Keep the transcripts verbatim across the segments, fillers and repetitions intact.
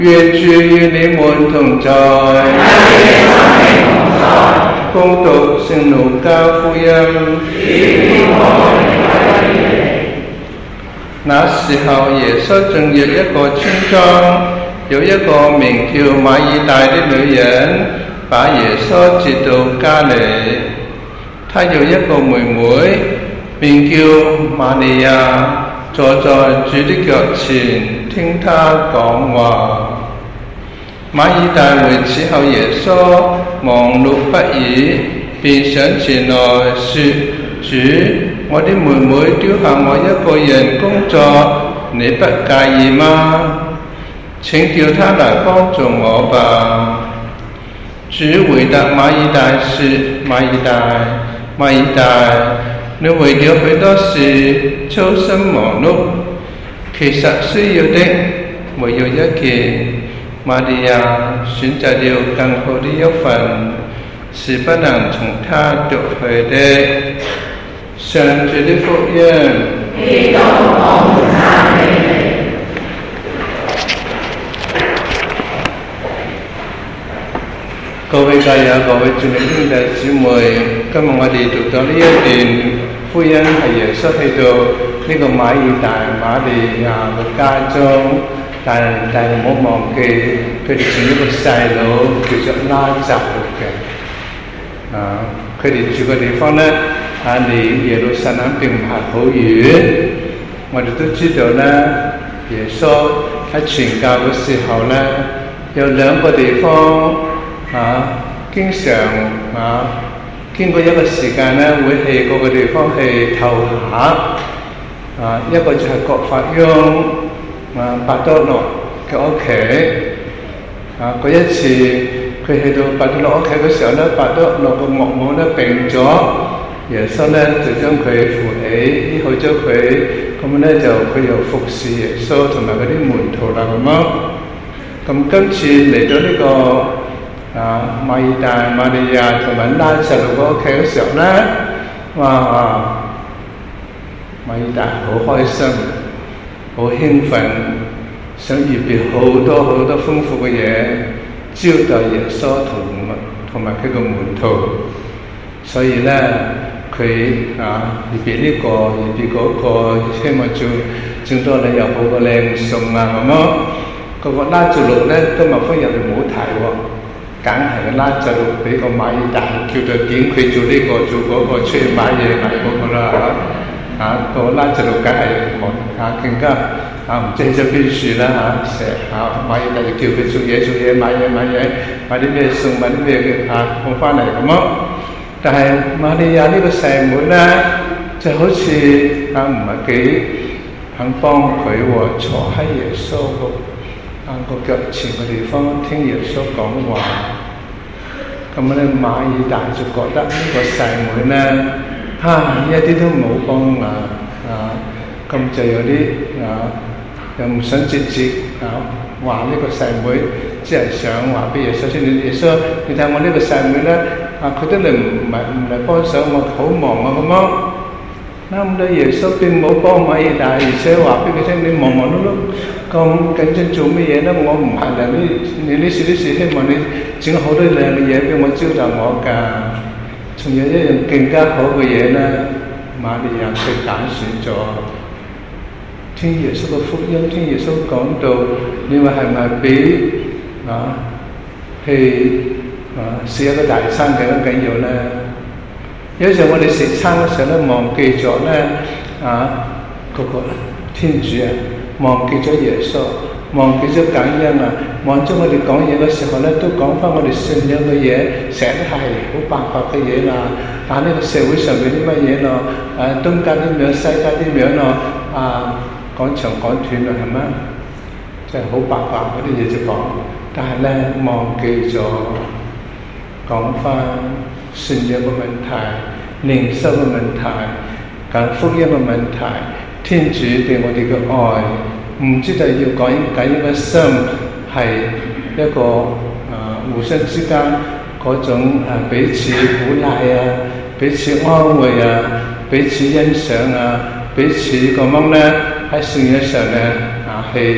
願主與你們同在。恭讀聖路加福音。那時候，耶穌進入一個村莊，有一個名叫馬爾大的女人，把耶穌接到家裏。她有一個妹妹，名叫瑪利亞，坐在主的腳前，聽他講話。馬爾大回此後，耶穌忙碌不已，便上前來說：主，我的妹妹丟下我一個人工作，你不介意嗎？請叫她來幫助我吧。主回答馬爾大說：馬爾大，馬爾大，你為了許多事操心忙碌，其實需要的唯有一件。瑪利亞選擇了更好的一份，是不能從她奪去的。上主的福音。基督降讚你。各位教友、各位主內兄弟姊妹，今日我哋讀到呢一段福音，係耶穌去到呢個馬爾大瑪利亞嘅家中。但但係唔好忘記，佢哋住一個細佬叫做拉匝祿嘅。啊，佢哋住嘅地方咧，啊離耶路撒冷並唔係好遠。我哋都知道咧，耶穌喺傳教嘅時候咧，有兩個地方啊，經常啊經過一個時間咧，會去嗰個地方去唞下。啊，一個就係葛法翁。啊，伯多祿嘅屋企啊，嗰一次佢去到伯多祿屋企嘅時候咧，伯多祿個岳母咧病咗，耶穌咧就將佢扶起，醫好咗佢，咁咧就佢又服侍耶穌同埋嗰啲門徒啦咁樣。咁今次嚟到呢、這個啊馬爾大、瑪利亞同埋拉匝祿個屋企嘅時候咧，哇！馬爾大好開心。好興奮，想預備好多好多豐富嘅嘢招待耶穌同同埋佢個門徒，所以咧佢啊預備呢個預備嗰個，希望做整多你又好個靚餸啊咁咯。嗰個拉匝祿咧今日福音入面冇提喎，梗係個拉匝祿俾個馬爾大叫做點佢做呢個做嗰個出去買嘢買嗰個啦嚇。啊，個拉匝祿梗係忙啊，更加啊唔知喺咗邊處啦嚇，成日啊馬爾大就叫佢做嘢做嘢買嘢買嘢買啲咩餸買啲咩嘅啊放翻嚟咁咯。但係瑪利亞呢個細妹咧，就好似啊唔係幾肯幫佢喎，坐喺耶穌個啊個腳前嘅地方聽耶穌講話。咁咧馬爾大就覺得呢個細妹咧。啊！一啲都冇幫啊！啊，咁就有啲啊，又唔想直接啊話呢個細妹，只係想話俾耶穌先。耶穌，你睇我呢個細妹咧，啊佢都嚟唔係唔嚟幫手，我好忙啊咁樣。啱到耶穌並冇幫馬爾大，而且話俾佢聽：你忙忙碌碌咁緊張做乜嘢咧？我唔係嚟呢，你呢時呢時希望你整好多靚嘅嘢俾我招待我㗎。仲有一樣更加好嘅嘢咧，瑪利亞佢揀選咗聽耶穌嘅福音，聽耶穌講到，你話係咪比啊去啊食一個大餐更加緊要咧？有時候我哋食餐嘅時候咧，忘記咗咧啊嗰個天主啊，忘記咗耶穌。忘記咗感恩啊！忘咗我哋講嘢嘅時候咧，都講翻我哋信仰嘅嘢，成日都係好白白嘅嘢啦。但呢個社會上面啲乜嘢咯？誒東家啲樣，西家啲樣咯，啊講長講短咯，係咪？即係好白白嗰啲嘢就講，但係咧忘記咗講翻信仰嘅問題、靈修嘅問題、講福音嘅問題、天主對我哋嘅愛。唔知道要講緊一個心係一個啊、呃、互相之間嗰種啊彼此鼓勵啊、彼此安慰啊、彼此欣賞啊、彼此咁樣咧喺信仰上咧啊係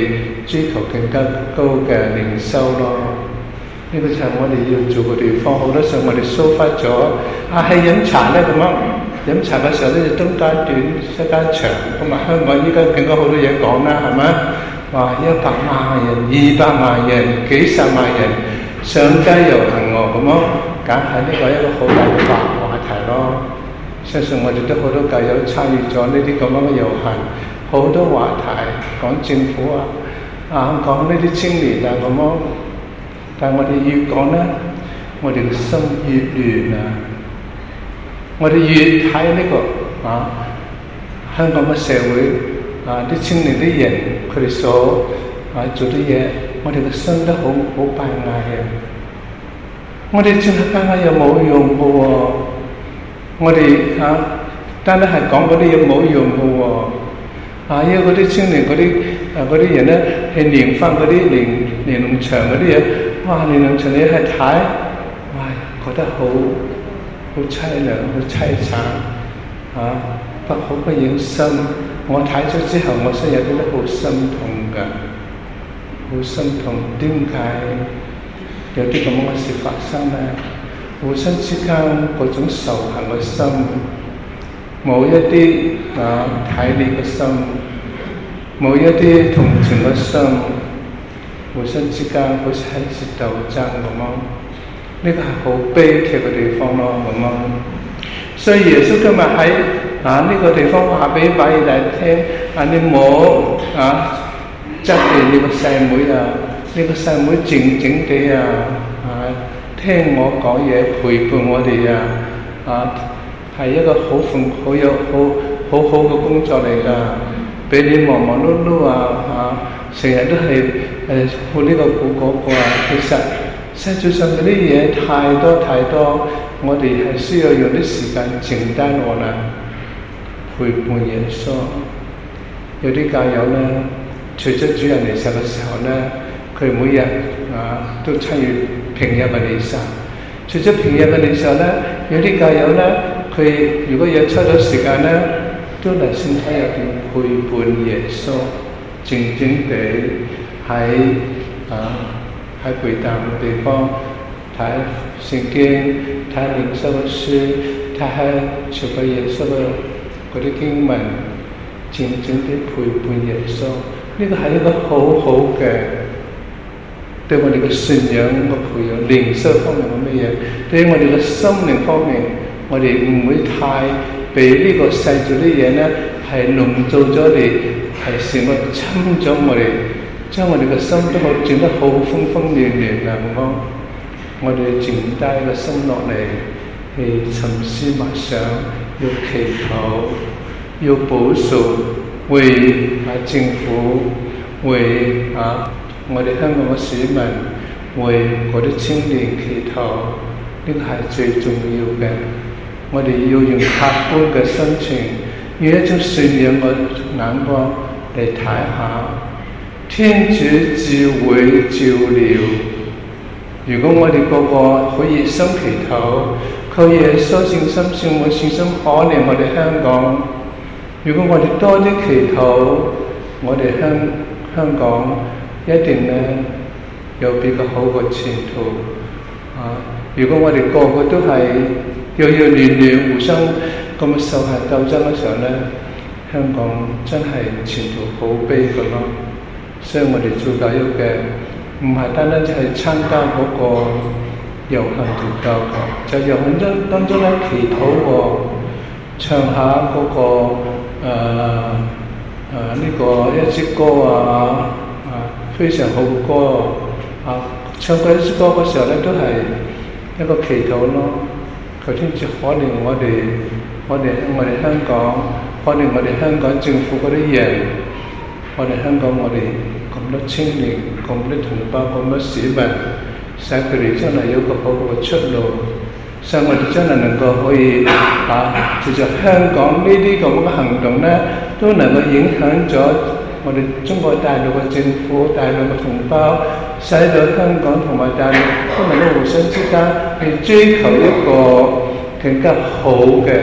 追求更加高嘅靈修咯。呢、這個就係我哋要做嘅地方。好多時候我哋疏忽咗，啊係飲茶咧咁樣，飲茶嘅時候咧就中間短，西間長。咁啊香港依家更加好多嘢講啦，係咪？哇！一百萬人、二百萬人、幾十萬人上街遊行喎，咁樣梗係呢個一個好大嘅話話題咯。相信我哋都好多教友參與咗呢啲咁樣嘅遊行，好多話題講政府啊，啊講呢啲青年啊咁樣。但係我哋越講咧，我哋嘅心越亂啊！我哋越睇呢、這個啊香港嘅社會。啊！啲青年啲人，佢哋所啊做啲嘢，我哋嘅心都好好閉翳嘅。我哋淨係閉翳又冇用嘅喎。我哋啊，單單係講嗰啲嘢冇用嘅喎。啊，因為嗰啲青年嗰啲啊嗰啲人咧，係連翻嗰啲連連農場嗰啲嘢，哇！連農場你係睇，哇，覺得好好凄涼，好凄慘啊！不好不忍心。我睇咗之後，我心有啲都好心痛㗎，好心痛。點解有啲咁嘅事發生咧？互相之間嗰種仇恨嘅心，冇一啲啊體諒嘅心，冇一啲同情嘅心，互相之間好似喺度鬥爭咁樣。呢、這個係好悲劇嘅地方咯，咁樣。所以耶穌今日喺啊！呢、這個地方話俾馬爾大聽，啊你冇啊責備你個細妹啊，你個細妹靜靜地啊，啊聽我講嘢，陪伴我哋啊，啊係一個好奉好有好好好嘅工作嚟㗎，俾你忙忙碌碌啊，啊成日都係誒顧呢個顧嗰個啊，其實世界上嗰啲嘢太多太多，我哋係需要用啲時間靜低落嚟。陪伴耶穌，有啲教友咧，除咗主日彌撒嘅時候咧，佢每日啊都參與平日嘅彌撒。除咗平日嘅彌撒咧，有啲教友咧，佢如果有抽咗時間咧，都嚟聖體入邊陪伴耶穌，靜靜地喺啊喺背淡嘅地方睇聖經、睇靈修嘅書、睇下朝拜耶穌嘅嗰啲經文，靜靜地陪伴耶穌，呢個係一個好好嘅對我哋嘅信仰嘅培養，靈修方面嘅乜嘢？對於我哋嘅心靈方面，我哋唔會太被呢個世俗啲嘢咧係籠罩咗你，係成個侵咗我哋，將我哋嘅心都好整得好風風亂亂啊！咁講，我哋靜低個心落嚟，去沉思默想。要祈禱，要補贖，為啊政府，為啊我哋香港嘅市民，為嗰啲青年祈禱，呢個係最重要嘅。我哋要用客觀嘅心情，用一種信仰嘅眼光嚟睇下，天主智慧照料。如果我哋個個可以心祈禱，靠耶穌信心善會信心可憐我哋香港。如果我哋多啲祈禱，我哋香香港一定咧有比較好嘅前途啊！如果我哋個個都係要要亂亂互相咁仇恨鬥爭嘅時候咧，香港真係前途好悲㗎咯。所以我哋做教育嘅唔係單單只係參加嗰個遊行團教嘅，就遊行當當中咧祈禱喎，唱下嗰、那個誒誒呢個一支歌啊，啊非常好嘅歌啊，唱過一支歌嘅時候咧都係一個祈禱咯，求天主可憐我哋，我哋我哋香港，可憐我哋香港政府嗰啲人，我哋香港我哋咁多青年，咁多同胞，咁多市民。使佢哋將來有個好好嘅出路，使我哋將來能夠可以啊，隨着香港呢啲咁嘅行動咧，都能夠影響咗我哋中國大陸嘅政府、大陸嘅同胞，使到香港同埋大陸都能夠互相之間去追求一個更加好嘅、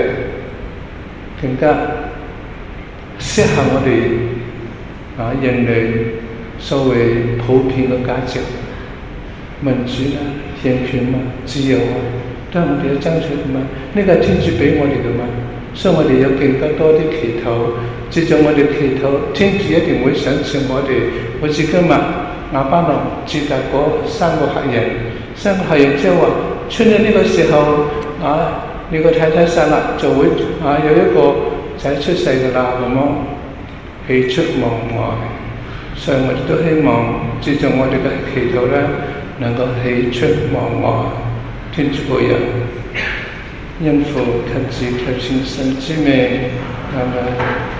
更加適合我哋啊人類所謂普遍嘅價值，民主啦、人權嘛、自由啊，都係我哋要爭取嘅嘛。呢個係天主俾我哋嘅嘛，所以我哋有更加多啲祈禱。接住我哋祈禱，天主一定會賞賜我哋。好似今日亞巴郎接待嗰三個客人，三個客人即係話，出咗呢個時候啊，你個太太生啦，就會啊有一個仔出世㗎啦，咁樣喜出望外。所以我哋都希望接住我哋嘅祈禱咧，能夠喜出望外。天主保佑，因父及子及聖神之名，阿們。